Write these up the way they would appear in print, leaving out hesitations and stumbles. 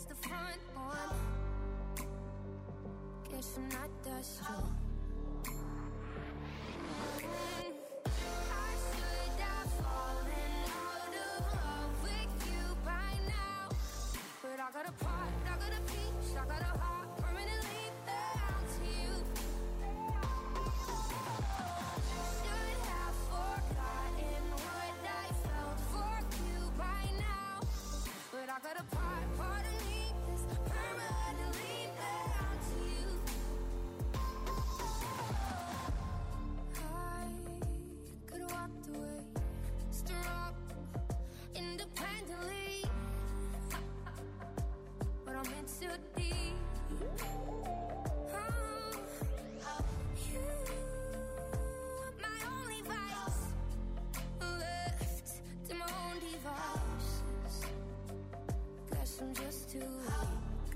the front one. Guess I'm not that strong. I should have fallen out of love with you by now. But I got a part, I got a piece, I got a heart permanently bound to you. Should have forgotten what I felt for you by now. But I got a part of me that's permanently bound to you. I could have walked away, strong, independently. But I'm in too deep. You, my only vice, left to my own devices. Guess I'm just too weak.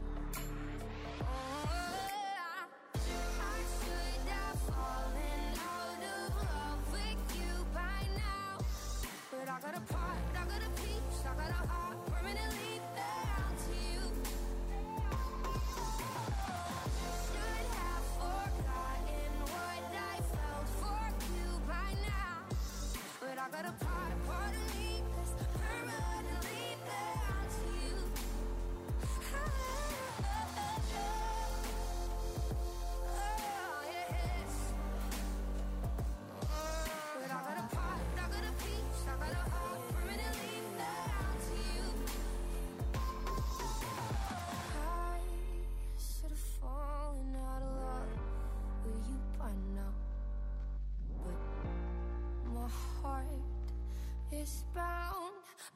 I should have fallen out of love with you by now. But I got a part, I got a piece, I got a heart permanently bound to you. Should have forgotten what I felt for you by now. But I got a part of me that's permanently bound to you. Oh, yes. But I got a part, I got a piece, I got a heart permanently bound to you. I should have fallen out of love with you by now. But my heart is bound,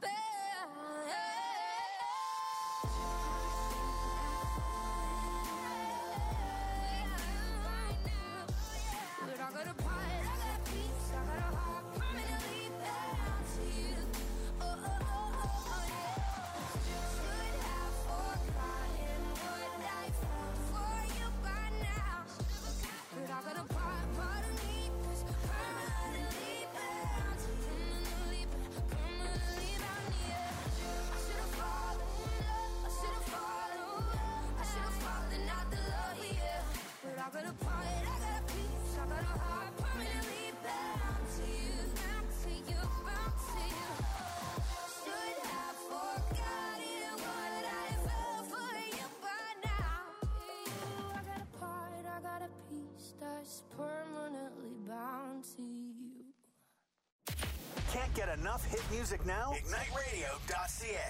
But I got a part, I got a piece, I got a heart permanently bound to you. Oh, yeah. Should have forgotten what I felt for you by now. But I got a part of me that's permanently bound to you. Permanently bound to you. I should have fallen in love, I should have fallen, I should have fallen out the love, yeah. But I got a part, I got a piece, I got a heart permanently bound to you, bound to you, bound to you. Should have forgotten what I felt for you by now. I got a part, I got a piece that's permanently bound to you. Can't get enough hit music now? IgniteRadio.ca.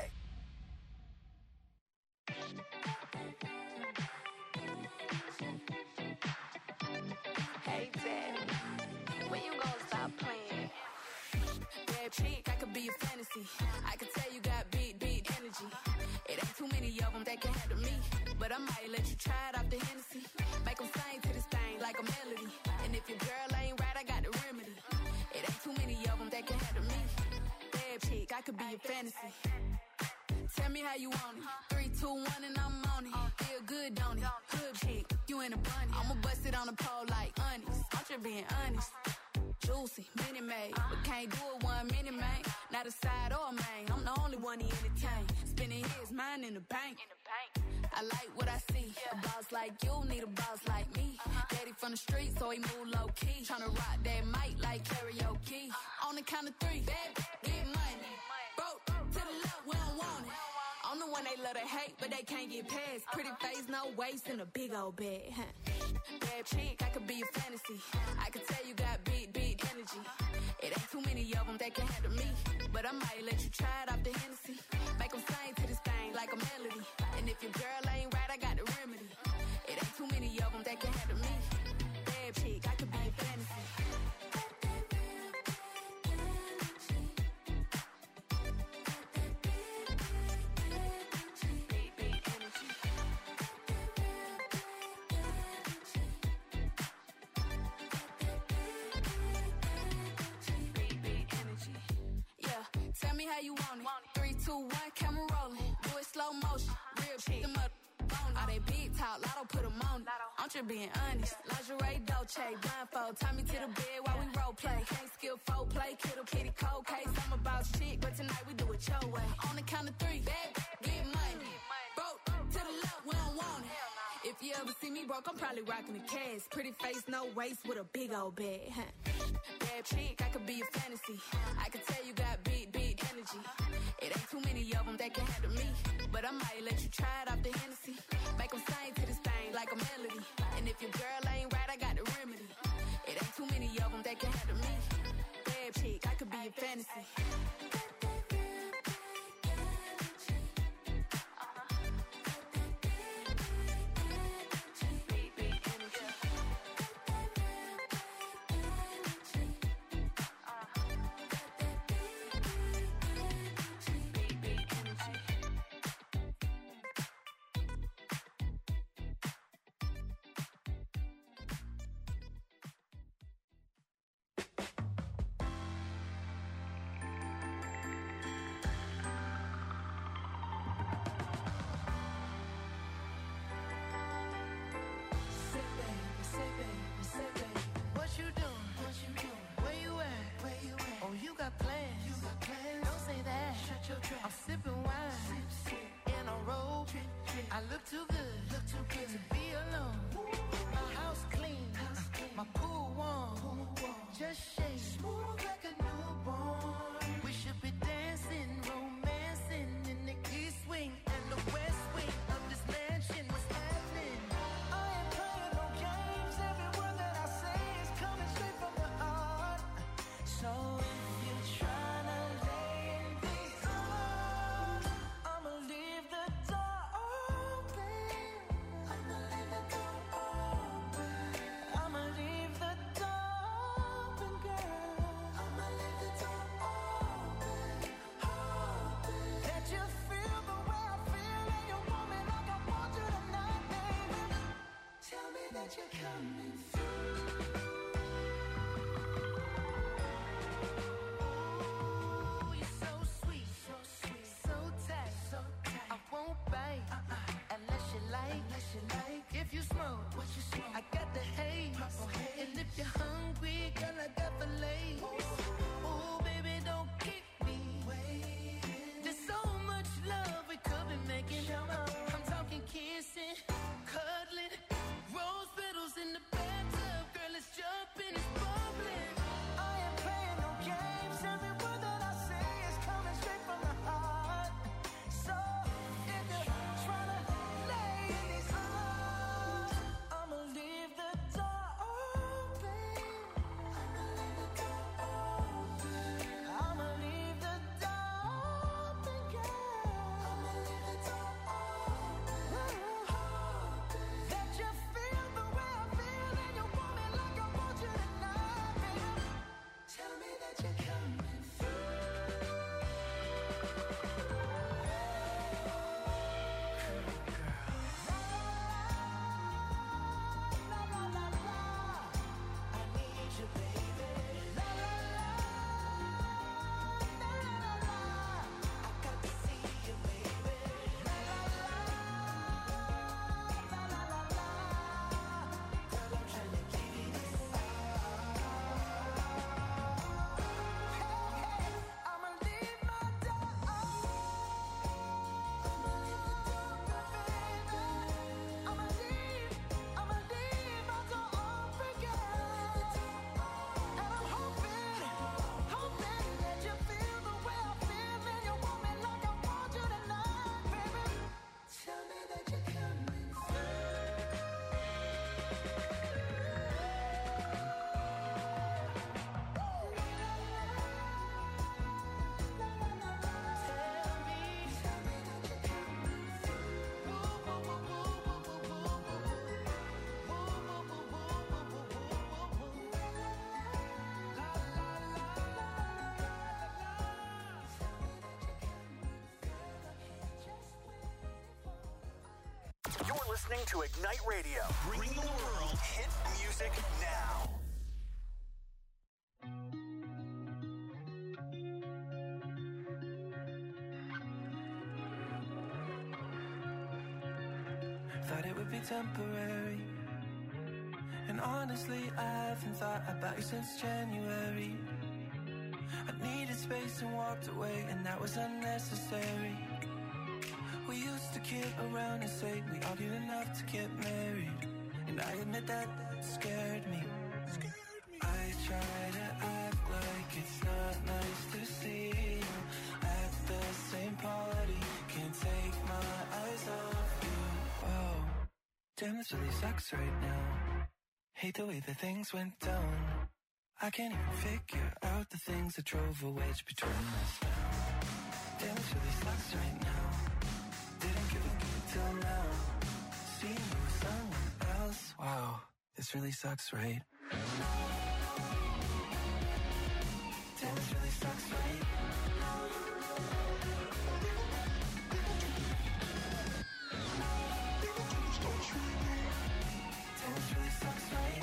Hey, Daddy, when you gonna stop playing? Bad chick, I could be a fantasy. I could tell you got big energy. It ain't too many of them that can handle me. But I might let you try it off the Hennessy. Make them sing to this thing like a melody. And if your girl ain't right, I got the remedy. It ain't too many of them that can handle me. Bad chick, I could be a fantasy. Tell me how you want it. 3, 2, 1 and I'm on it. Feel good, don't it? Hood chick, you in a bunny. I'ma bust it on the pole like honest. I'm just being honest. Juicy, mini made, but can't do it 1 minute, man. Not a side or a main. I'm the only one he entertain. Spending his mind in the bank. I like what I see. A boss like you need a boss like me. Daddy from the street, so he move low key. Tryna rock that mic like karaoke. On the count of 3, bad, get money. Broke to the left, we don't want it. I'm the one they love to hate, but they can't get past. Pretty face, no waist, and a big old bag. Bad chick, I could be a fantasy. I could tell you got big energy. It ain't too many of them that can handle me. But I might let you try it off the Hennessy. Make them sing to this thing like a melody. And if your girl ain't right, I got the remedy. It ain't too many of them that can handle me. Bad chick, I could be a fantasy. Tell me how you want it. 3, 2, 1, camera rolling. Do it slow motion. Real shit. Them up on all they big talk. Lotto put them on it. I'm just being honest. Lingerie, Dolce, blindfold. Tie me to the bed while we role play. Can't skill folk play. Kiddo, kitty, cold case. I'm about shit, but tonight we do it your way. On the count of 3, bad, get money. Broke me broke, I'm probably rocking a cast. Pretty face, no waist with a big old bag. Bad chick, I could be a fantasy. I could tell you got big energy. It ain't too many of them that can handle me. But I might let you try it off the Hennessy. Make them sing to this thing like a melody. And if your girl ain't right, I got the remedy. It ain't too many of them that can handle me. Bad chick, I could be a fantasy. I'm sipping wine in a robe. I look too good to be alone. My house clean, my pool warm. Just shake smooth like a newborn. We should be dancing, romancing in the east wing and the west wing of this mansion. What's happening? I ain't playing no games. Every word that I say is coming straight from the heart. So if you're trying to lay in these arms, I'ma leave the door open. I'ma leave the door open. I'ma leave the door open, girl. I'ma leave the door open, open. That you feel the way I feel and you want me like I want you tonight, baby. Tell me that you're coming through. You're so sweet, so tight. I won't bite unless you like. If you smoke, I got the haze. And if you're hungry, girl, I got the lace. Ooh, baby, don't keep me waiting. There's so much love we could be making. I'm talking kissing, cuddling, rose petals in the bathtub. Girl, let's jump in, it's bubbling. I ain't playing no games. Every word that I say is coming straight from the heart. So if you're trying to lay in these arms, I'ma leave the door open. I'ma leave the door open. I'ma leave the door open, girl. I'ma leave the door open. That you feel the way I feel and you want me like I want you tonight, baby. Tell me that you're coming through. La la la la, I need you, baby. La la la, la la la, I got to see you, baby. La la la, la la la la, girl, I'm trying to give you this I'ma leave my door open. I'ma leave the door open, baby. I'ma leave my door open, girl. And I'm hoping that you feel the way I feel and you want me like I want you tonight, baby. Tell me that you're coming You're listening to Ignite Radio. Bring the world hit music now. Thought it would be temporary. And honestly, I haven't thought about you since January. I needed space and walked away, and that was unnecessary. We used to kid around and say we argued enough to get married. and I admit that scared me. I try to act like it's not nice to see you at the same party. Can't take my eyes off you. Wow, damn, this really sucks right now. Hate the way that things went down. I can't even figure out the things that drove a wedge between us now. Damn, this really sucks right now. Didn't give a good till now. Seeing you with someone else. Wow, this really sucks, right? Damn, this really sucks, right? Damn, this really sucks, right?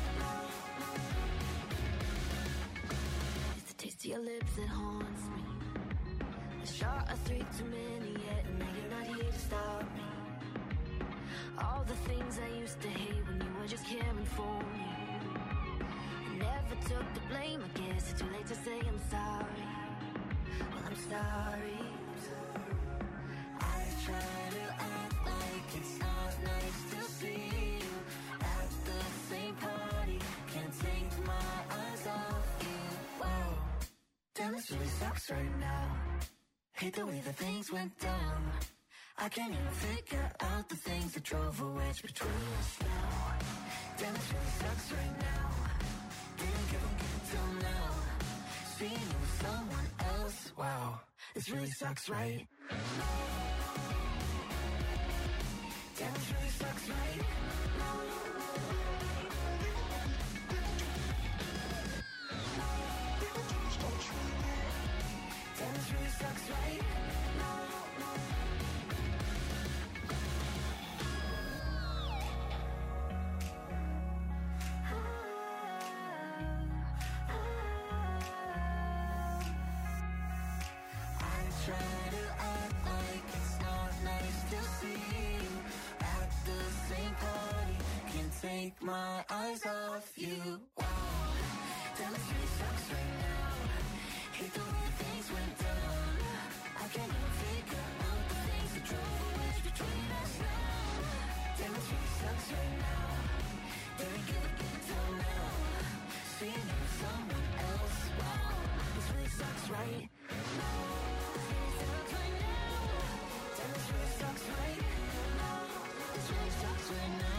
It's the taste of your lips that haunts me. A shot of 3 too many yet, and now you're not here to stop me. All the things I used to hate when you were just caring for me. I never took the blame, I guess it's too late to say I'm sorry. Well, I'm sorry. I try to act like it's not nice to see you at the same party. Can't take my eyes off you. Wow, damn, this really sucks right now. Hate the way that things went down. I can't even figure out the things that drove a wedge between us now. Damn, this really sucks right now. Didn't give a good till now. Seeing you with someone else. Wow, this really sucks, right? Damn, this really sucks, right? Damn, this really sucks, right? Try to act like it's not nice to see you at the same party. Can't take my eyes off you. Wow, damn, this really sucks right now. Hate the way things went down. I can't even figure out the things that drove a wedge between us now. Damn, this really sucks right now. Didn't give a good till now. Seeing you with someone else. Wow, this really sucks right now. This really sucks right now. This really sucks right now.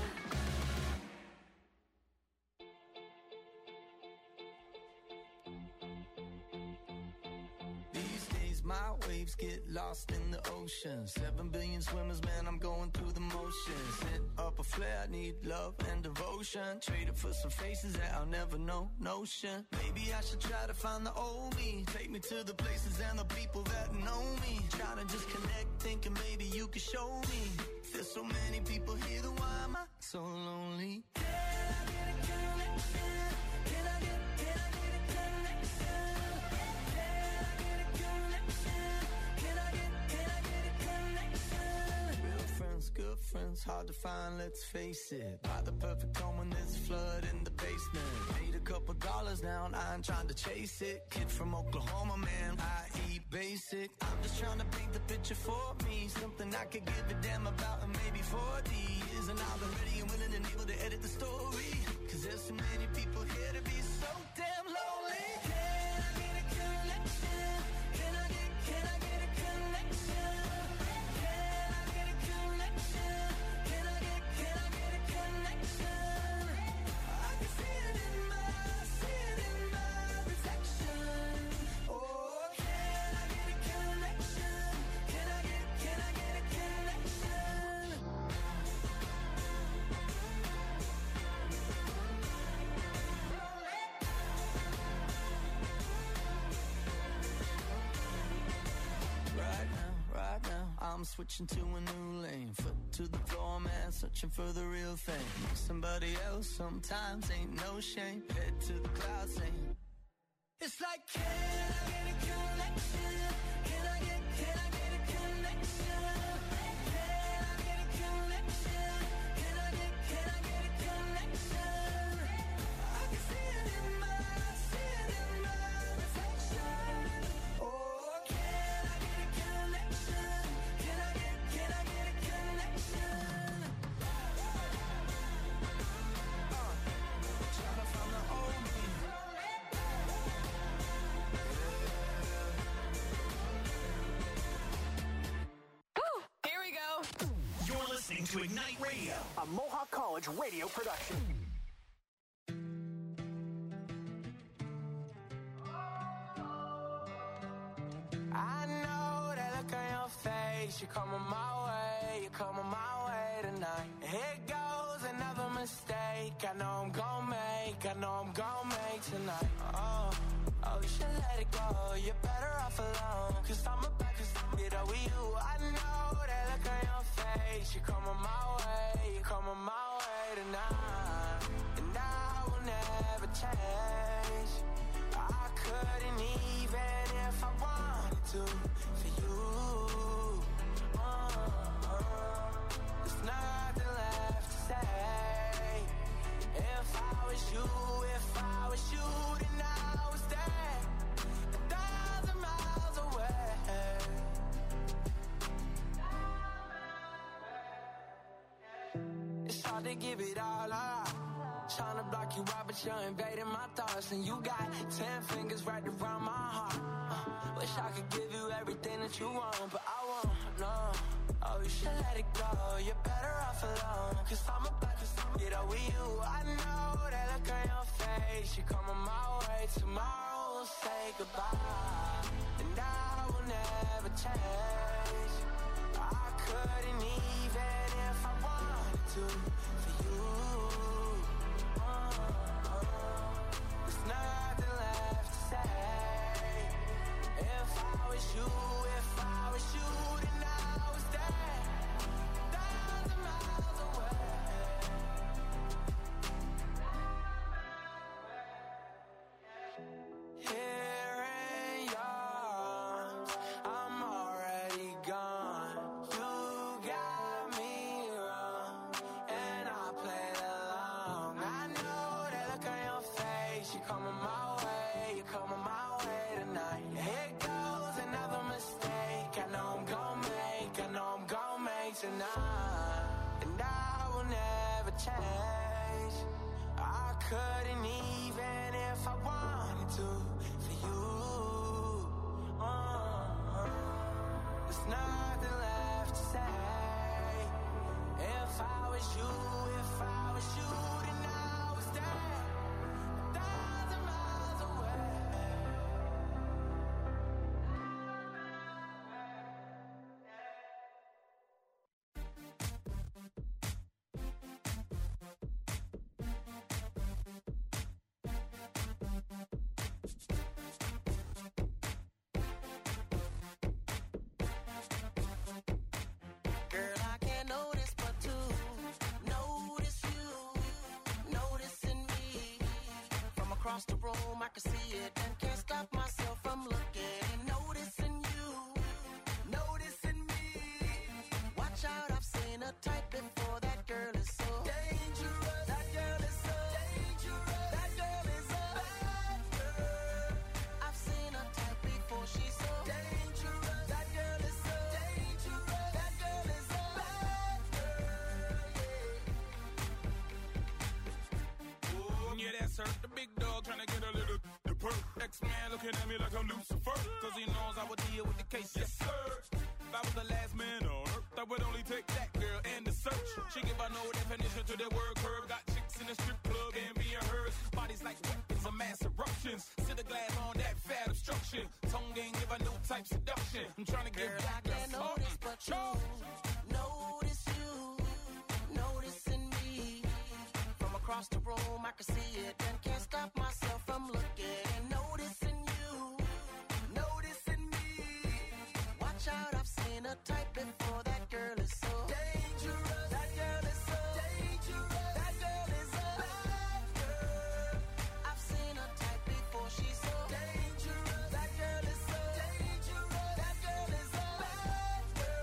These days my waves get lost in the ocean. 7 billion swimmers, man, I'm going through the motions. Set up a flare, I need love and devotion. Trade it for some faces that I'll never know, notion. Maybe I should try to find the old me. Take me to the places and the people that know me. Try to just connect, thinking maybe you could show me. There's so many people here, then why am I so lonely? Can I get a connection? Can I get a connection? Can I get a connection? Can I get a connection? Real friends, good friends, hard to find, let's face it. Buy the perfect home when there's a flood in the basement. Made a couple dollars now and I ain't trying to chase it. Kid from Oklahoma, man, I eat basic. I'm just trying to paint the picture for me. Something I could give a damn about in maybe 40 years. And I've been ready and willing and able to edit the story. Cause there's so many people here to be so damn lonely. Can I get a connection? Can I get a connection? Can I get a connection? Can I get a connection? I can see it in my reflection. Oh, can I get a connection? Can I get a connection? Right now, I'm switching to a new lane. Foot to the floor, man, searching for the real thing. Somebody else sometimes ain't no shame. Head to the clouds saying, it's like, can I get a connection? Can I get a connection? Can I get a connection? Can I get a connection? I can see it in my reflection. Oh, can I get a connection? Can I get a connection? to Ignite Radio, a Mohawk College radio production. I know that look on your face. You're coming my way, you're coming my way tonight. Here goes another mistake. I know I'm gon' make tonight. Oh, you should let it go. You're better off alone. Cause I'm about to get over you. I know that look on your face. You're coming my way, you're coming my way tonight. And I will never change. I couldn't even if I wanted to for you. There's nothing left to say. If I was you, then I was there 1,000 miles away. It's hard to give it all up. Trying to block you out, but you're invading my thoughts. And you got 10 fingers right around my heart. Wish I could give you everything that you want, but I won't, no. Oh, you should let it go. You're better off alone. Cause I'm about to get over you. I know that look on your face. You're coming my way. Tomorrow we'll say goodbye. And I will never change. I couldn't even if I wanted to for you. There's nothing left to say. If I was you, then I was there 1,000 miles away. Here in yours, I'm already gone. You got me wrong, and I played along. I know that look on your face. You're coming my way, you're coming my way tonight. Here goes another mistake. I know I'm gon' make tonight. And I will never change. I couldn't even if I wanted to for you. There's nothing left to say. If I was you, then I was there 1,000 miles away. Girl, I can't notice but to notice you, noticing me. From across the room, I can see it and can't stop myself from looking. Noticing you, noticing me. Watch out, I've seen a type before. That girl is so dangerous. That girl is so dangerous. That girl is a bad girl. I've seen a type before. She's so dangerous. That girl is so dangerous. That girl is a bad girl. Yeah, that's her, the big dog trying to get a little the perk. X-Man looking at me like I'm Lucifer, cause he knows I would deal with the case, yes sir. If I was the last man on earth, I would only take that girl and the search. She give her no definition to the word curve. Got chicks in the strip club and being hers. Bodies like weapons of mass eruptions. Sit the glass on that fat obstruction. Tongue game give a new type seduction. I'm trying to get Girl, back I can't notice but you. Notice you, noticing me. From across the room, I can see it and can't stop myself from looking. Noticing you, noticing me. Watch out, I've seen a type before. That girl is so dangerous. That girl is so dangerous. That girl is a bad girl. I've seen a type before. She's so dangerous. That girl is so dangerous. That girl is a bad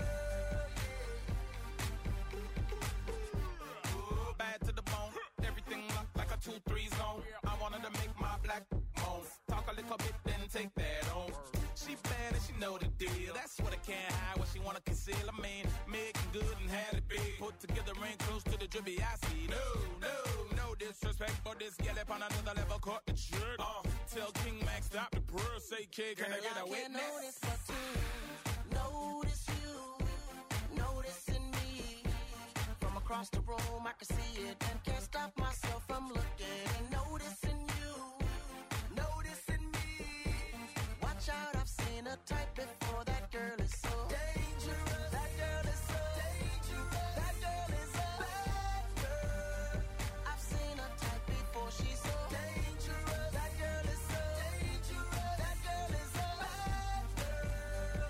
girl. bad to the bone. Everything locked like a 2-3 zone. I wanted to make my black moan. Talk a little bit, then take that on. She bad and she know the deal. That's what I can't hide, what she wanna conceal. I mean, making good and had it big. Put together ain't close to the drippy I see. No disrespect, but this gal up on another level caught the trick. Tell King Max stop the prayer, say kid, can I get a witness? Notice but to notice you, noticing me. From across the room, I can see it and can't stop myself from looking and noticing you, noticing me. Watch out, I've seen a type before. That girl is so dangerous. That girl is so dangerous. That girl is a bad girl. I've seen a type before. She's so dangerous. That girl is so dangerous. That girl is a bad girl.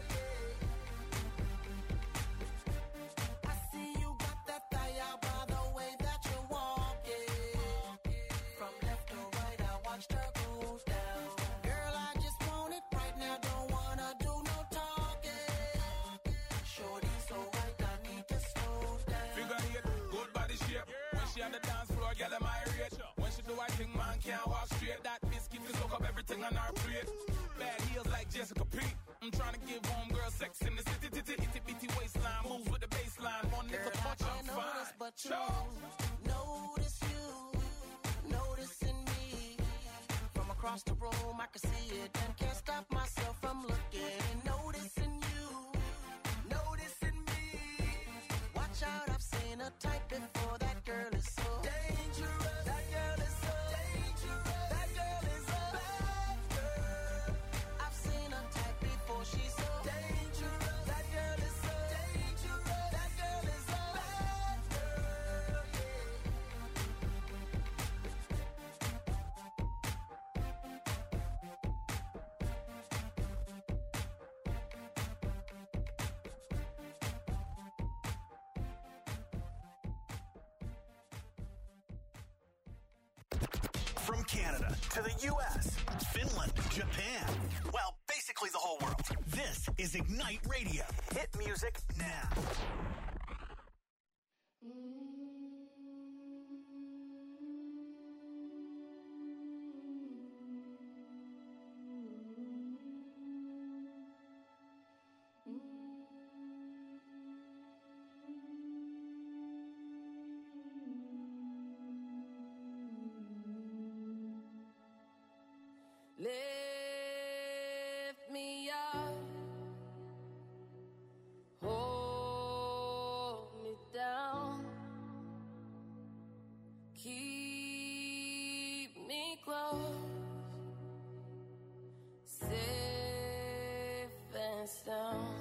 Yeah. I see you got that thigh out by the way that you're walking. From left to right, I watched her go down. Girl, I just want it right now. Don't wanna do no talking. Shorty so right, I need to slow down. Figure eight, good body shape. When she on the dance floor, get them irate. When she do I think man can't walk straight. That biscuit can soak up everything on our plate. Bad heels like Jessica P. I'm trying to give homegirl sex in the city. Itty bitty waistline, moves with the baseline. One little Girl, I punch, I'm can't notice, fine. but you notice you, noticing me. From across the room, I can see it and can't stop myself from looking and noticing you, noticing me. Watch out, I've seen a type before. That girl is so dangerous. That girl is so dangerous. That girl is a bad girl. I've seen a type before. She's so dangerous. That girl is so dangerous. That girl is a bad girl. From Canada to the U.S., Finland, Japan. Well, basically the whole world. This is Ignite Radio. Hit music now. Lift me up, hold me down, keep me close, safe and sound.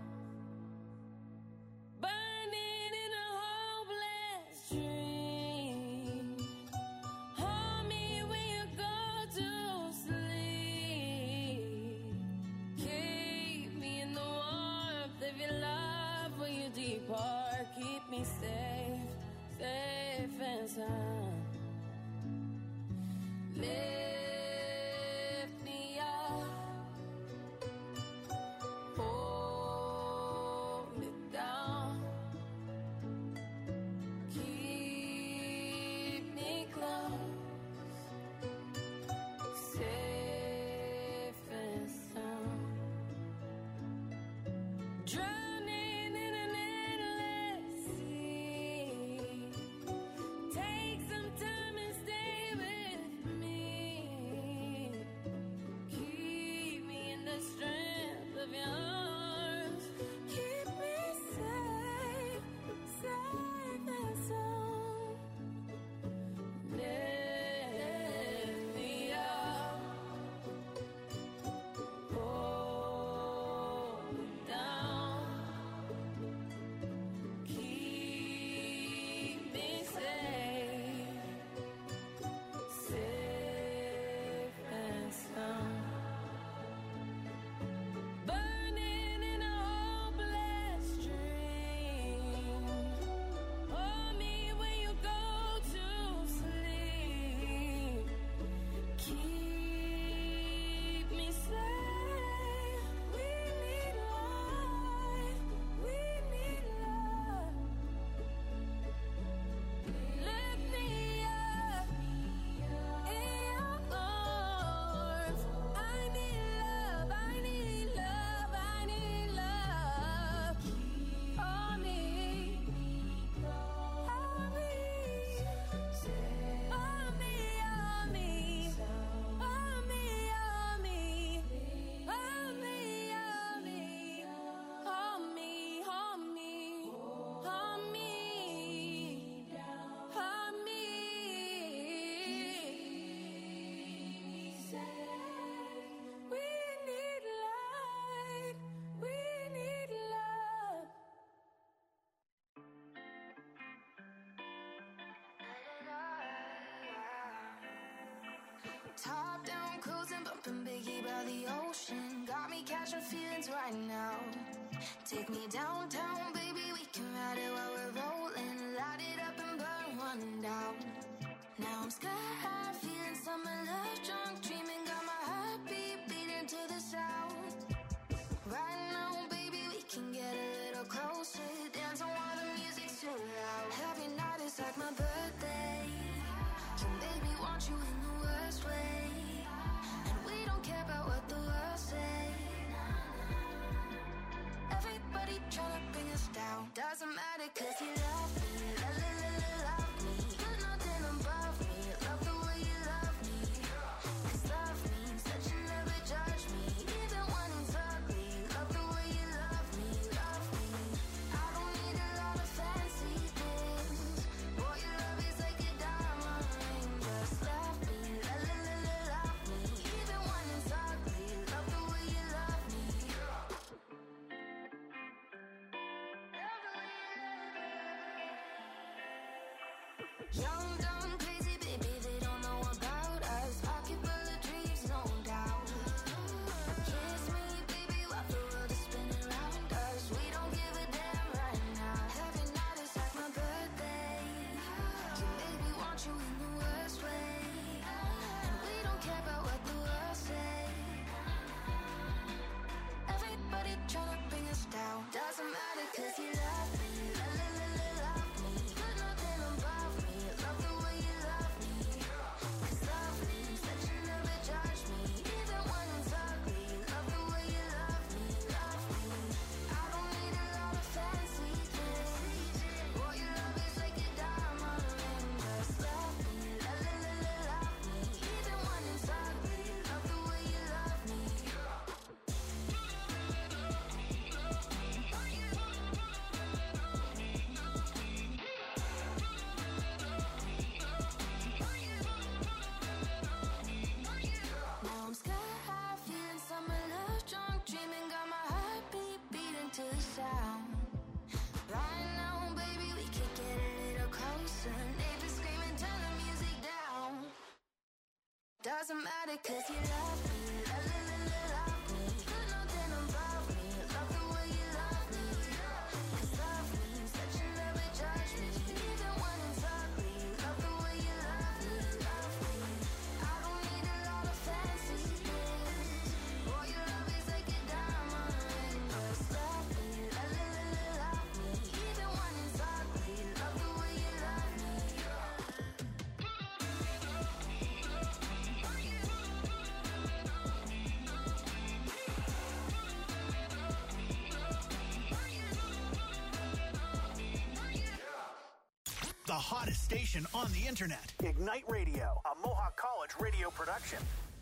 Burning in a hopeless dream. Hold me when you go to sleep. Keep me in the warmth of your love when you depart. Keep me safe, safe and sound. Lift me up, hold me down, keep me close, safe and sound. Drowning in an endless sea. Take some the ocean. Got me catching feelings right now. Take me downtown, baby, we can ride it while we're rolling. Light it up and burn one down. Now I'm sky high, feeling summer love, drunk, dreaming, got my heartbeat beating to the sound. Right now, baby, we can get a little closer, dancing while the music's too loud. Every night is like my birthday. You make me want you in the worst way, and we don't care about what the world say. Everybody tryna bring us down. Doesn't matter 'cause you love me, love me. You're nothing above me. Love the way you love me. 'Cause love means that you never judge me, even when it's ugly. Love the way you love me, love me. I don't need a lot of fancy things. Boy, your love is like a diamond ring. Just love me, love me. Even when it's ugly. Love the way you love me. Young, dumb, crazy, baby, they don't know about us. Pocket full of dreams, no doubt. Kiss me, baby, while the world is spinning around us. We don't give a damn right now. Every night is like my birthday. You make me want you in the worst way, and we don't care about what the world say. Everybody tryna bring us down. Doesn't matter 'cause you love me, love me. You're nothing above me. Love the way you love me. 'Cause love means that you never judge me, even when it's ugly. Love the way you love me, love me. I don't need a lot of fancy things. Boy, your love is like a diamond ring. Just love me, love me. Even when it's ugly. Love the way you love me. Now I'm sky high, feeling summer love, drunk, dreaming, got my heartbeat beating to the sound. Right now, baby, we could get a little closer. Neighbors screaming, turn the music down. Doesn't matter 'cause you love me, love me. You're nothing above me. Love the way you love me. 'Cause love means that you never judge me, even when it's ugly. Love the way you love me, love me. I don't need a lot of fancy things. Boy, your love is like a diamond ring. Just love me, love me. Even when it's ugly. Love the way you love me. The hottest station on the internet. Ignite Radio, a Mohawk College radio production.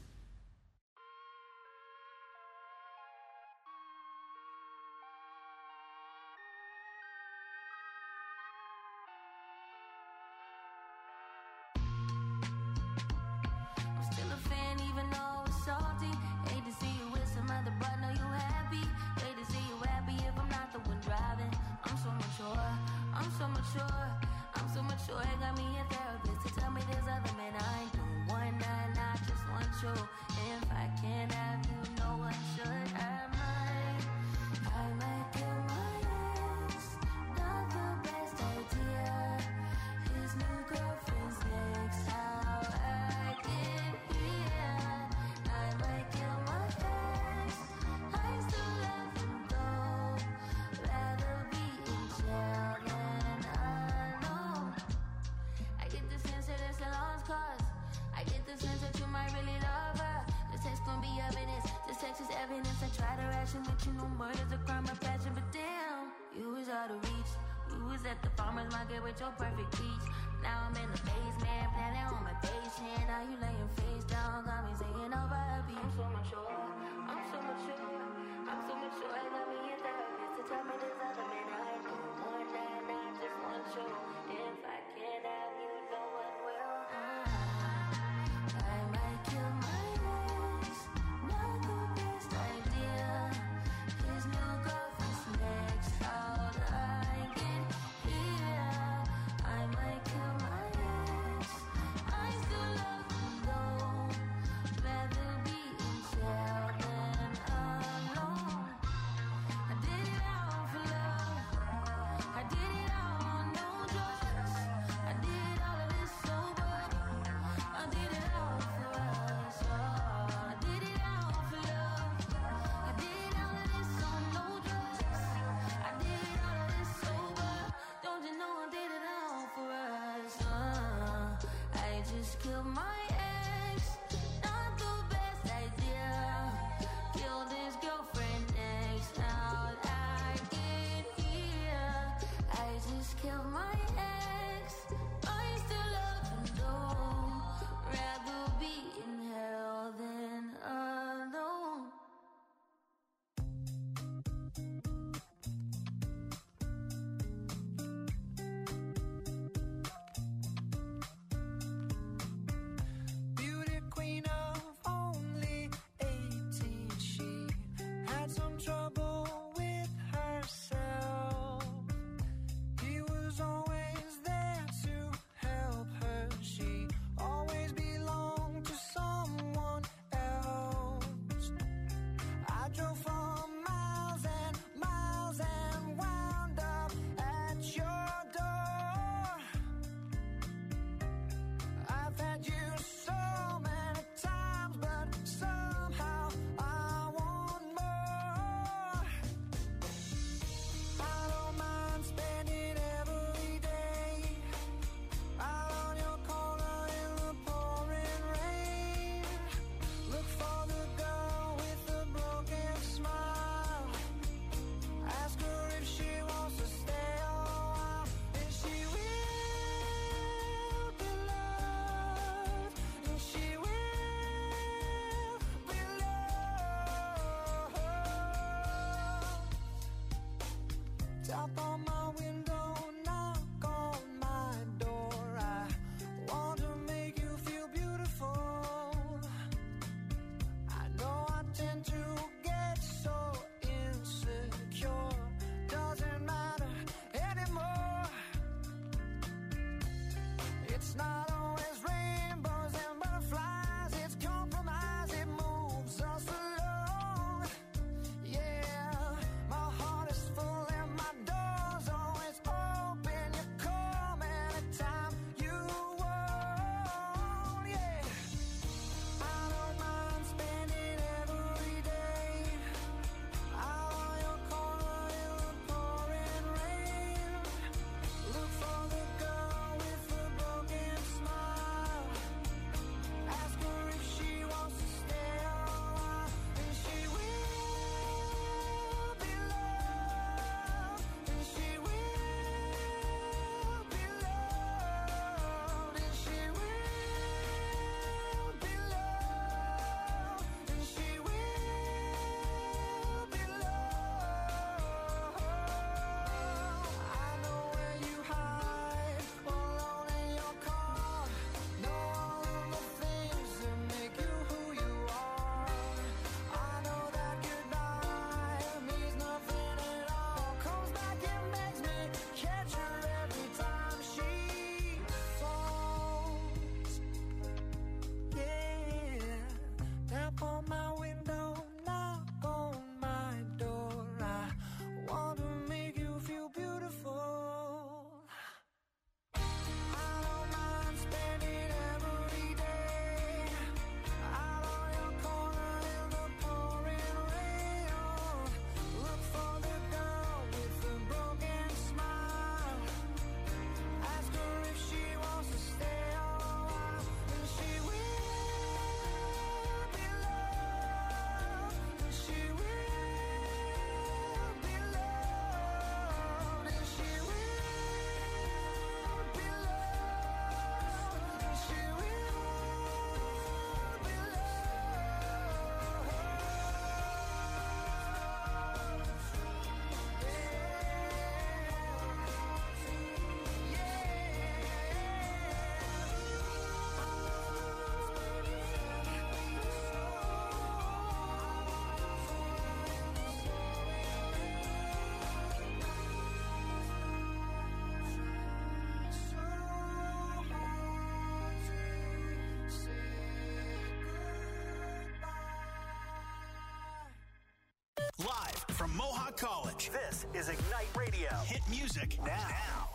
I'm still a fan even though it's salty. Hate to see you with some other, but know you happy. Hate to see you happy if I'm not the one driving. I'm so mature, I'm so mature. I'm so mature, it got me a therapist to tell me there's other men I don't want, and I just want you. If I can't have you, no one should have mine. I might kill my ex, not the best idea. His new girlfriend's next, how I get here. I might kill my ex, I still love him though. Rather be in jail than alone. I get the sense that it's a lost cause. I get the sense that you might really love her. This text gon' be evidence. This text is evidence. I try to ration, but you know murder's a crime of passion. But damn, you was out of reach. You was at the farmer's market with your perfect peach. Now I'm in the basement, planning on my patient. Now you laying face down, got me singing over a beat. I'm so mature, I'm so mature. I'm so mature, I got me a therapist to tell me there's other men I don't want, and I just want you. If I can't have you, no one will. I might kill my ex, not the best idea. His new girlfriend's next, how'd I get here? I might kill my ex, I still love him though. Rather Live from Mohawk College, this is Ignite Radio. Hit music now.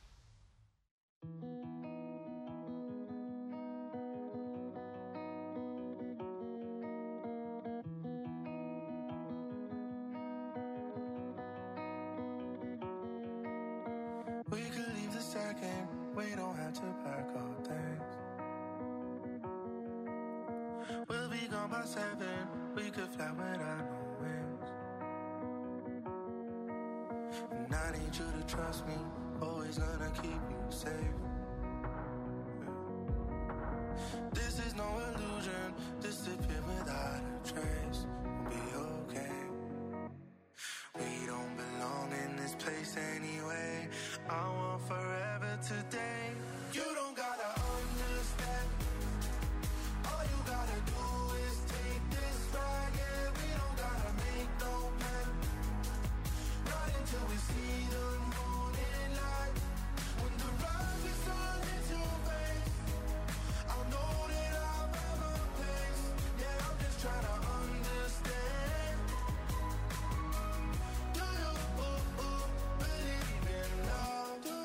We could leave the second, we don't have to pack our things. We'll be gone by 7, we could fly without no wings. And I need you to trust me, always gonna keep you safe. This is no illusion, disappear without a trace. We'll be okay. We don't belong in this place anyway. I want forever today. You don't gotta understand. All you gotta do is take this ride. Yeah, we don't gotta make no plan. Not until we see the morning light. When the rise is on into face, I'll know that I'll have a place. Yeah, I'm just trying to understand. Do you believe in love? Do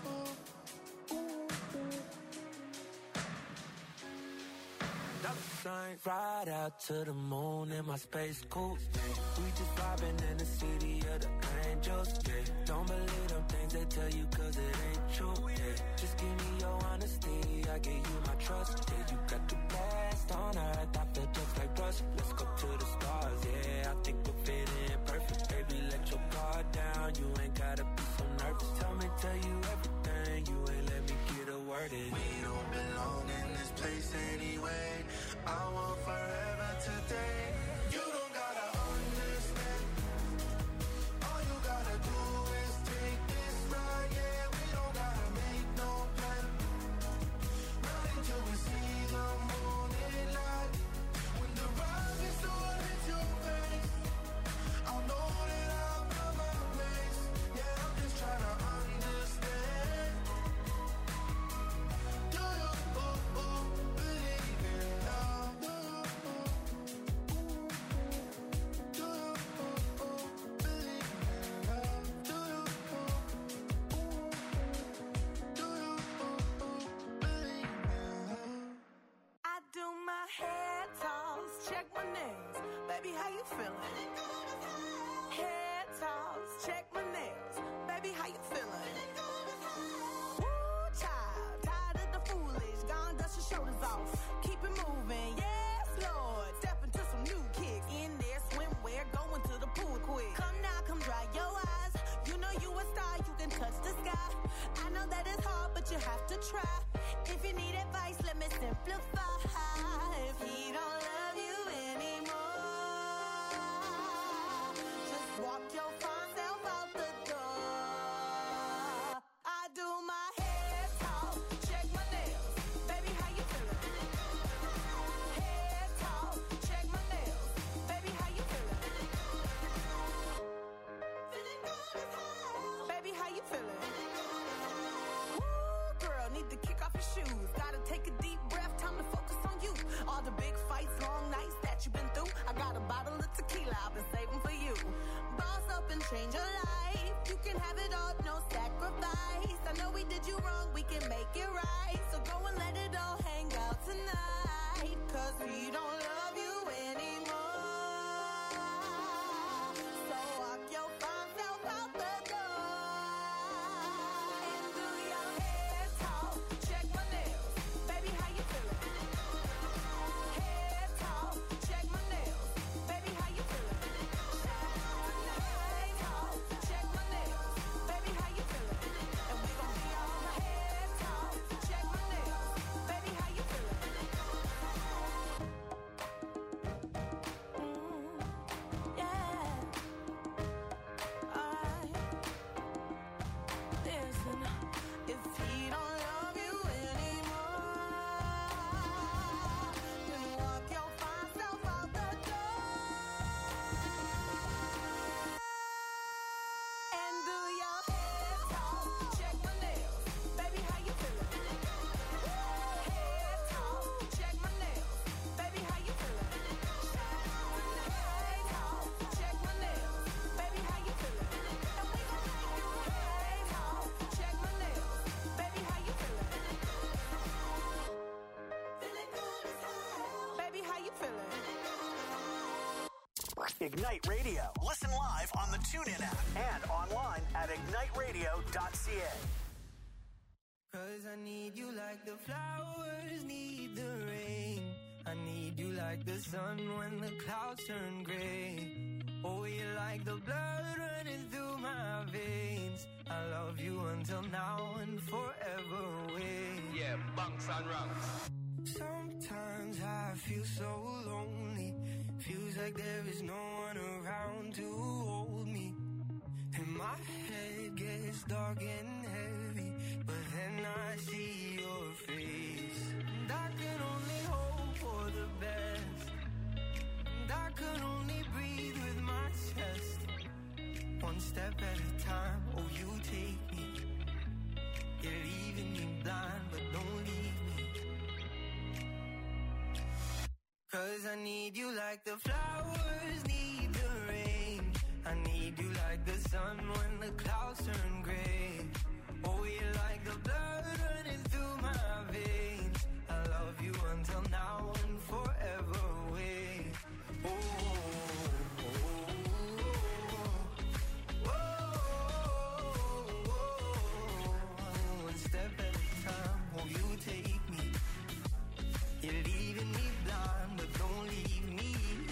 you? Ride out to the moon in my space coupe. We just vibing in the city of the angels. Yeah, don't believe them things they tell you 'cause it ain't true. Yeah, just give me your honesty, I give you my trust. Yeah, you got the best on earth, I feel just like rust. Let's go to the stars. Yeah, I think we'll fit in perfect. Baby, let your guard down. You ain't gotta be so nervous. Tell you everything. You ain't let me get a word in. We don't belong in this place anyway. I want forever today. You don't gotta understand. All you gotta do is take this ride. Yeah, we don't gotta make no plan. Not until we see the morning light. When the rise is on into your face, I'll know that I'll find my place. Yeah, I'm just trying to understand. Do you believe in love? Do you believe in love? Do you believe in love? I do my hair toss, check my nails. Baby, how you feeling? Hair toss, check my nails. Baby, how you feeling? Woo, child, tired of the foolish. Gone, dust your shoulders off. Keep it moving, yes, Lord. Step into some new kicks. In there, swimwear, going to the pool quick. Come now, come dry your eyes. You know you a star, you can touch the sky. I know that it's hard, but you have to try. If you need advice, let me simplify. If he don't love you anymore, just walk your fine self out the door. I do my hair talk, check my nails. Baby, how you feeling? Hair talk, check my nails. Baby, how you feeling? Feeling good as hell. Baby, how you feeling? Woo, girl, need to kick off your shoes. Gotta take a deep breath, time to focus on you. All the big fights, long nights that you've been through. I got a bottle of tequila I've been saving for you. Boss up and change your life. You can have it all, no sacrifice. I know we did you wrong, we can make it right. So go and let it all hang out tonight. 'Cause we don't love you anymore. So walk your fine self out the door. And do your hair talk, check my nails. Baby, how you feeling? Hair talk, check my nails. Baby, how you feeling? Hair talk, check my nails. Baby, how you feeling? And we gon' be all hair talk, check my nails. Baby, how you feeling? Ignite Radio. Listen live on the TuneIn app and online at igniteradio.ca. Cause I need you like the flowers need the rain. I need you like the sun when the clouds turn gray. Oh, you're like the blood running through my veins. I love you until now and forever away. Yeah, bunks and rungs. Sometimes I feel so lonely. Feels like there is no one around to hold me. And my head gets dark and heavy, but then I see your face. And I can only hope for the best. And I can only breathe with my chest. One step at a time, oh you take me. You're leaving me blind, but don't leave me. Cause I need you like the flowers need the rain. I need you like the sun when the clouds turn gray. Oh, you're like the blood running through my veins. I love you until now and forever away. Oh, oh, oh, oh, oh. One step at a time, oh, you take me. You're leaving me blind, but don't leave me.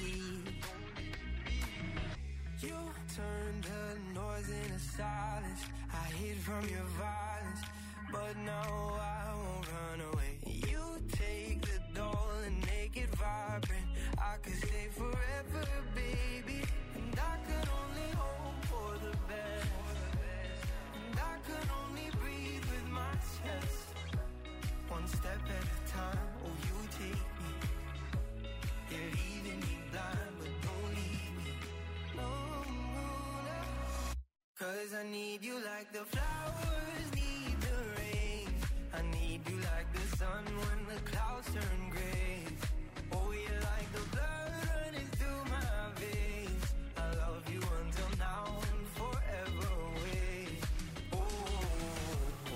You turned the noise into silence. I hid from your violence, but now I won't run away. You take the doll and make it vibrant. I could stay forever, baby. And I could only hope for the best. And I could only breathe with my chest. One step at a time, oh you take me. You're leaving me blind, but don't leave me. No, no, no. Cause I need you like the flowers need the rain. I need you like the sun when the clouds turn gray. Oh, you're like the blood running through my veins. I love you until now and forever away. Oh, oh,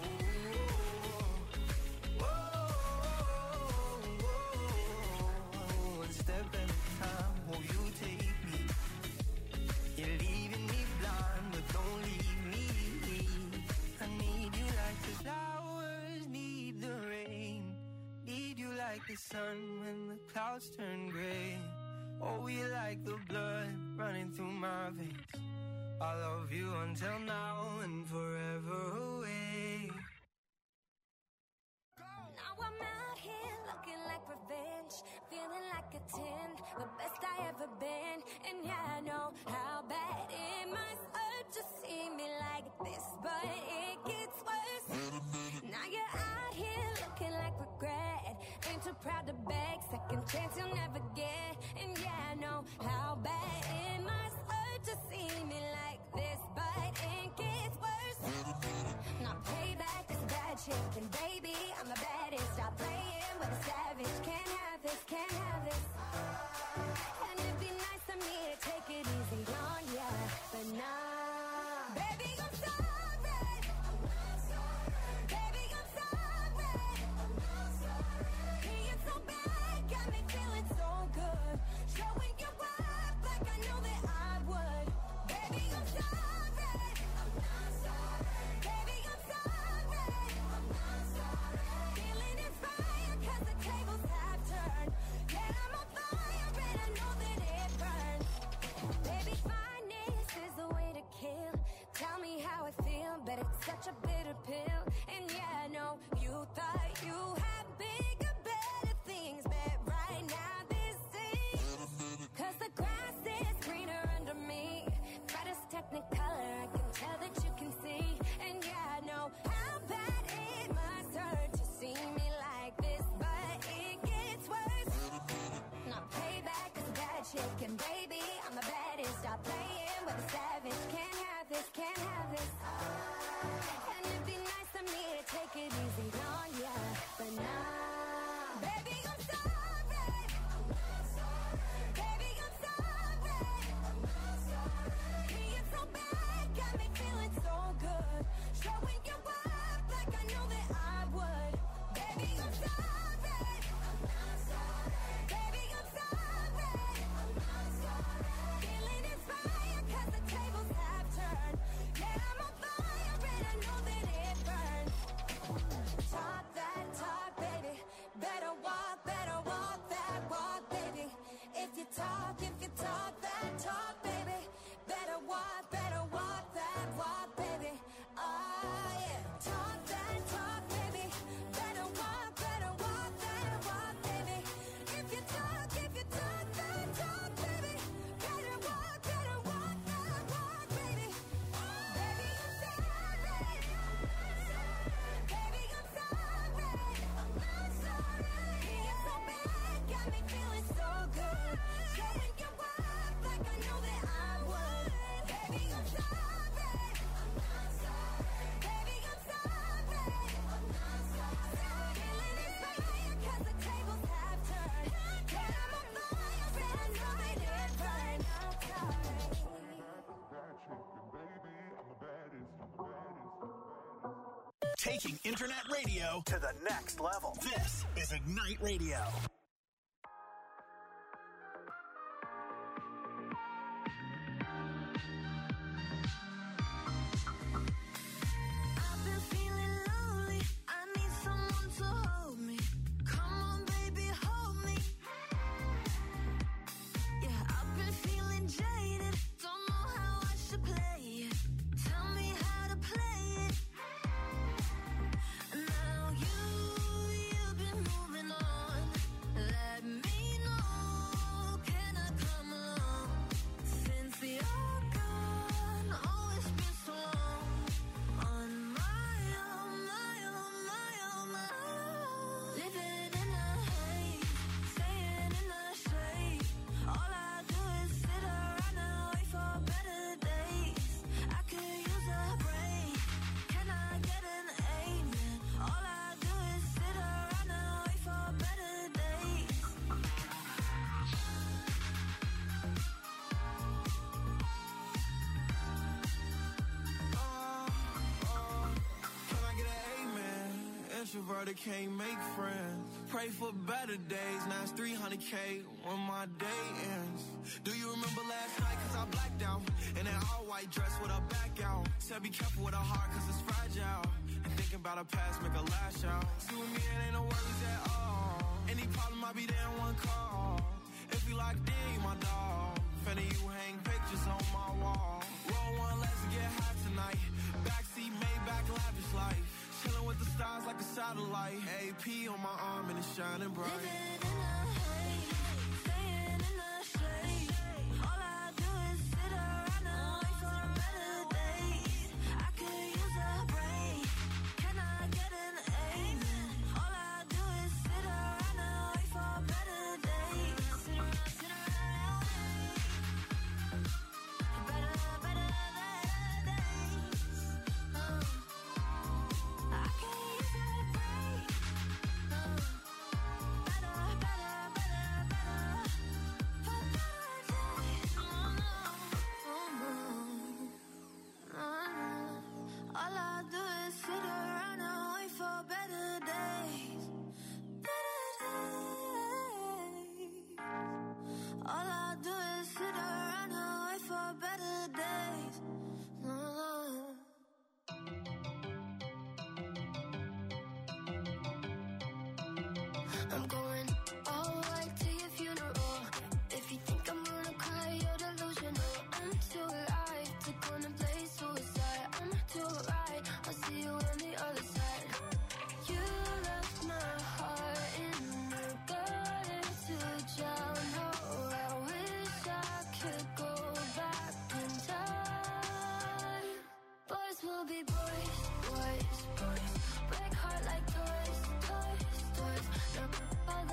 oh, oh, oh, oh. One step at a time, oh you take me. You're leaving me blind, but don't leave me. I need you like the flowers need the rain. Need you like the sun when the clouds turn gray. Oh, you like the blood running through my veins. I love you until now and forever away. Now I'm out here looking like revenge, feeling like a 10, the best I ever been. And yeah, I know how bad it must hurt to see me like this, but it gets worse. Now you're out here looking like regret, ain't too proud to beg, second chance you'll never get. And yeah, I know how bad it must hurt to see me like this, but it gets worse. Now payback is bad shit, and baby, I'm the baddest. Stop playing with a savage, can't have this, can't have this. And it'd be nice of me to take it easy on ya, but nah. Baby, I'm sorry. Baby, I'm sorry. Being so bad got me feeling so good. Showing you up like I know that I would. Baby, I'm sorry. Baby, I'm sorry. Feeling inspired 'cause the tables have turned. Yeah, I'm on fire and I know that it burns. Baby, fineness is the way to kill. Tell me how I feel, but it's such a bitter pill. And yeah, I know you thought you had bigger, better things, but right now this is 'cause the grass is greener under me. Brightest technicolor, I can tell that you can see. And yeah, I know how bad it must hurt to see me like this, but it gets worse. Now payback is bad shit, and baby, I'm the baddest. Stop playing with a savage, can't have this, can't have this. And it'd be nice of me to take it easy on ya, but nah. Baby, I'm sorry. Baby, I'm sorry. Being so bad got me feeling so good. Showing you up like I know that I would. Baby, I'm sorry. Baby, I'm sorry. talk that talk, baby, better walk that walk, baby. Oh yeah, talk that talk, baby, better walk that walk, baby. If you talk that talk, baby, better walk that walk, baby. Baby, I'm sorry. Baby, I'm sorry. I'm sorry. It's so bad, got me feeling so good. Showing you up like I know that I would. Baby, I'm sorry. I'm sorry. Baby, I'm sorry. I'm sorry. Feeling inspired 'cause the tables have turned. Yeah, I'm on fire, and I know it is right. I'm sorry. Taking internet radio to the next level. This is Ignite Radio. I've been feeling lonely. I need someone to hold me. Come on, baby, hold me. Yeah, I've been feeling jaded. Don't know how I should play it. Tell me how to play it. Now you've been moving on. Let me know. Can I come along? Since you're gone, oh, it's been so long. On my own, my own, my own, my own. Living in a haze, staying in the shade. All I do is sit around and wait for better days. I could use a break. Can I get an amen? All I do is sit around and wait for better days. Can I get an amen? Introverted can't make friends. Pray for better days. Now it's 300K when my day ends. Do you remember last night? 'Cause I blacked out. In an all-white dress with a back out. Said be careful with a heart 'cause it's fragile. And thinking about a past make a lash out. See with me it ain't no worries at all. Any problem I'll be there in one call. If we locked in, you my dog. Finna you hang pictures on my wall. Roll one, let's get high tonight. Backseat, Maybach, lavish life. Chilling with the stars like a satellite. AP on my arm and it's shining bright. Living in a haze, staying in the shade. All I do is sit around and wait for better days. I could use a break. Can I get an amen? All I do is sit around and wait for better days. Sit around, better days. I could use a break. All I do is sit around and wait for better days. Better days. All I do is sit around and wait for better days. I'm going all the way to your funeral. If you think I'm gonna cry, you're delusional. I'm too alive to contemplate suicide. I'm too right, I'll see you on the other side. You left my heart in the gutter to drown. Oh, I wish I could go back in time. Boys will be boys, boys, boys. Break heart like toys, toys, toys. Now all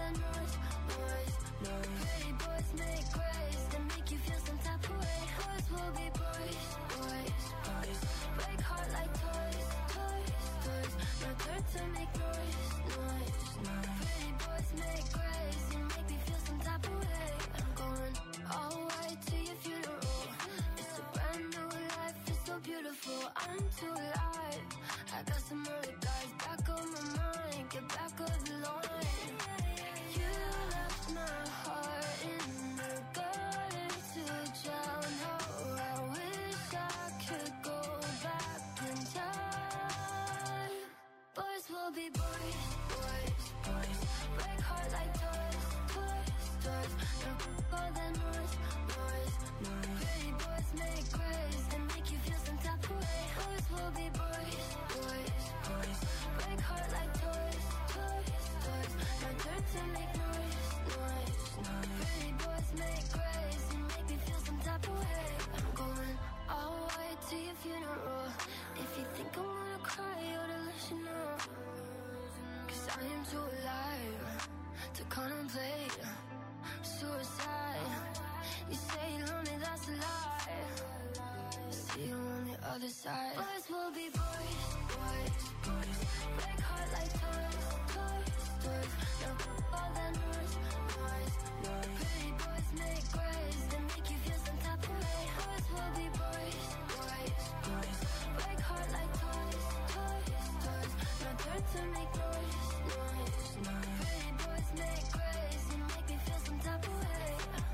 too alive to contemplate suicide. You say you're lonely, that's a lie. See you on the other side. Boys will be boys, boys, boys. Break heart like toys, toys, toys. No all that noise, noise, noise. Pretty boys make grace, they make you feel some type of way. Boys will be boys, boys, boys. Break heart like toys, toys, toys. No turn to make noise, noise, noise. Pretty boys make grace, they make me feel some type of way.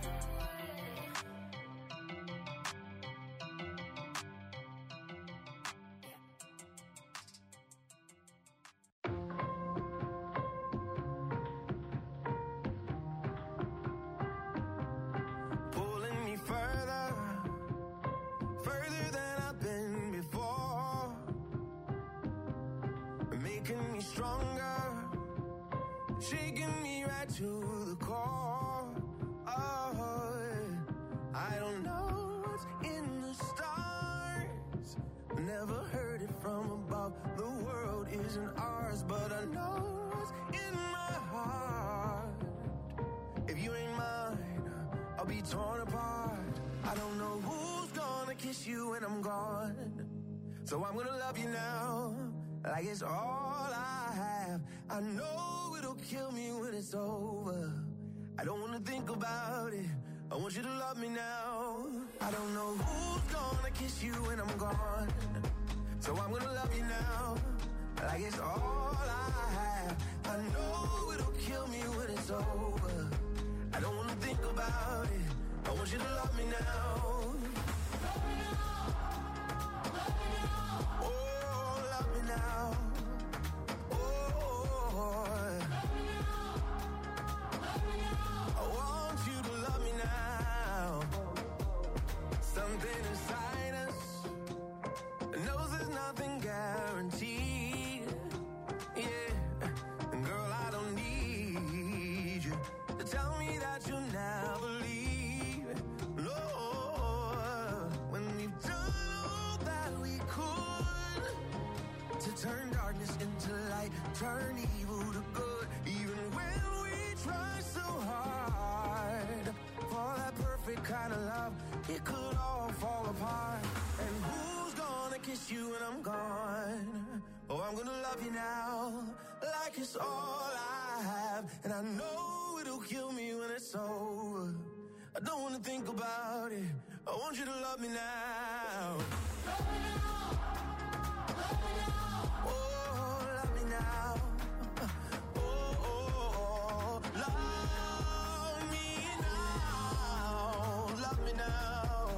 Pulling me further, further than I've been before, making me stronger, shaking me right to the core. Oh, I don't know what's in the stars, never heard it from above. The world isn't ours, but I know what's in my heart. If you ain't mine, I'll be torn apart. I don't know who's gonna kiss you when I'm gone, so I'm gonna love you now, like it's all I have. I know it'll kill me when it's over. I don't wanna think about it, I want you to love me now. I don't know who's gonna kiss you when I'm gone, so I'm gonna love you now, like it's all I have. I know it'll kill me when it's over. I don't wanna think about it, I want you to love me now. Oh, love me now. Oh, I want you to love me now. Something inside us knows there's nothing guaranteed. Yeah, and girl, I don't need you to tell me that you'll never leave. No, when we've done all that we could to turn darkness into light, turn evil to good, even when we try so hard for that perfect kind of love, it could all fall apart. And who's gonna kiss you when I'm gone? Oh, I'm gonna love you now, like it's all I have. And I know it'll kill me when it's over. I don't wanna think about it, I want you to love me now. Oh, love me now. Oh, love me now. Love me now.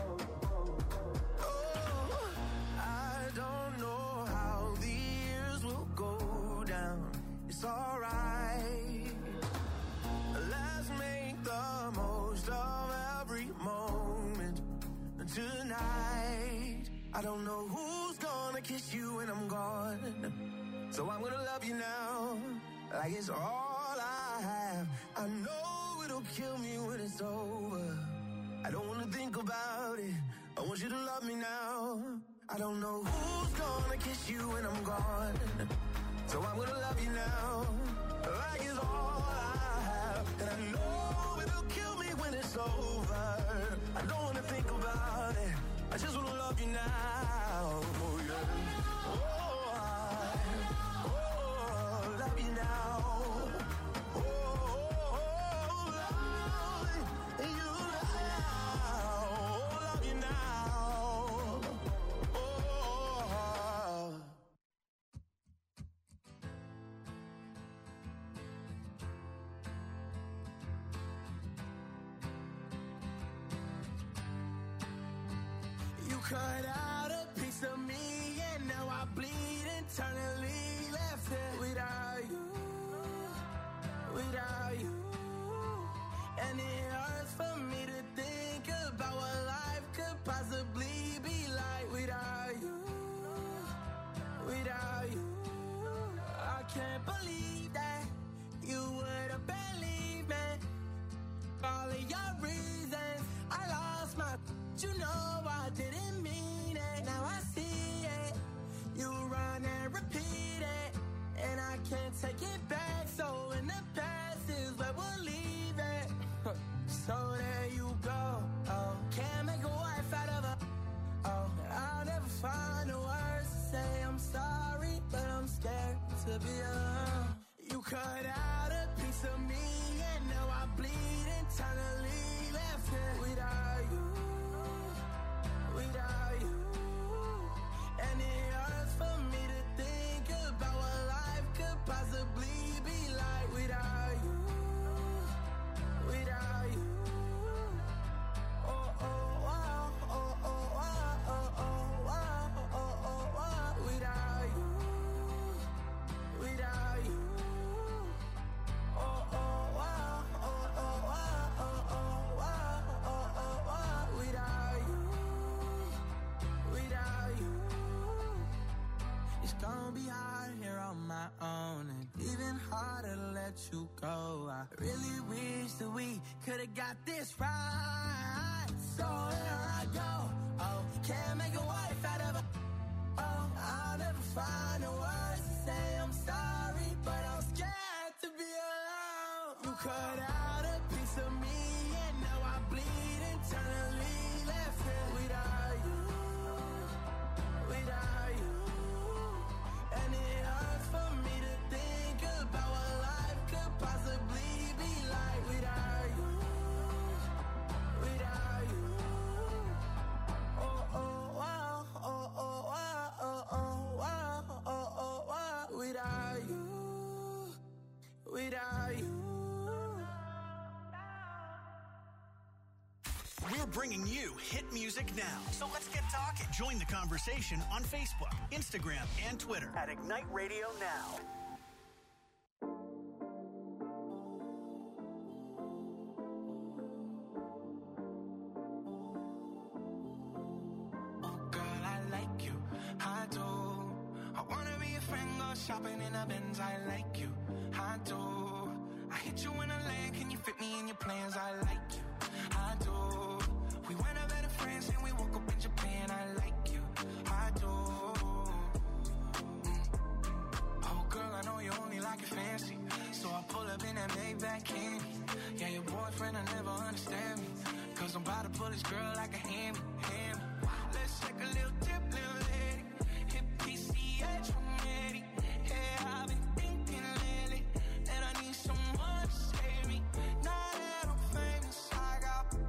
Oh, I don't know how the years will go down. It's alright. Let's make the most of every moment tonight. I don't know who's gonna kiss you when I'm gone, so I'm gonna love you now, like it's all I have. I know it'll kill me when it's over. I don't wanna think about it, I want you to love me now. I don't know who's gonna kiss you when I'm gone, so I'm gonna love you now, like it's all I have. And I know it'll kill me when it's over. I don't wanna think about it, I just wanna love you now. Oh yeah. Oh, love you now. Oh, love you now. Love you now. Oh. You cut out a piece of me, and now I bleed internally. Left it without you, without you. And it hurts for me to think about what life could possibly be like without you, without you. I can't believe that you would have believed me. All of your reasons, I lost my. You know I didn't mean it. Now I see it. You run and repeat it, and I can't take it back. you go. I really wish that we could've got this right. So here I go. Oh, can't make a wife out of a. Oh, I'll never find the words to say I'm sorry, but I'm scared to be alone. You cut out a piece of me, and now I bleed internally. Left here without you, without you. And it hurts for me to think about what life could possibly be like without you, without you. Oh, oh, wow, oh, oh, wow, oh, oh, wow, oh, oh, wow. Without you, without you. We're bringing you hit music now. So let's get talking. Join the conversation on Facebook, Instagram, and Twitter at Ignite Radio Now. Oh, girl, I like you. I do. I wanna be a friend, go shopping in a Benz. I like you. I do. I hit you in a land. Can you fit me in your plans? I like you. I do. We went up better friends and we woke up in Japan. I like you. I do. Oh, girl, I know you only like it fancy. So I pull up in that Maybach candy. Yeah, your boyfriend will never understand me. Cause I'm about to pull this girl like a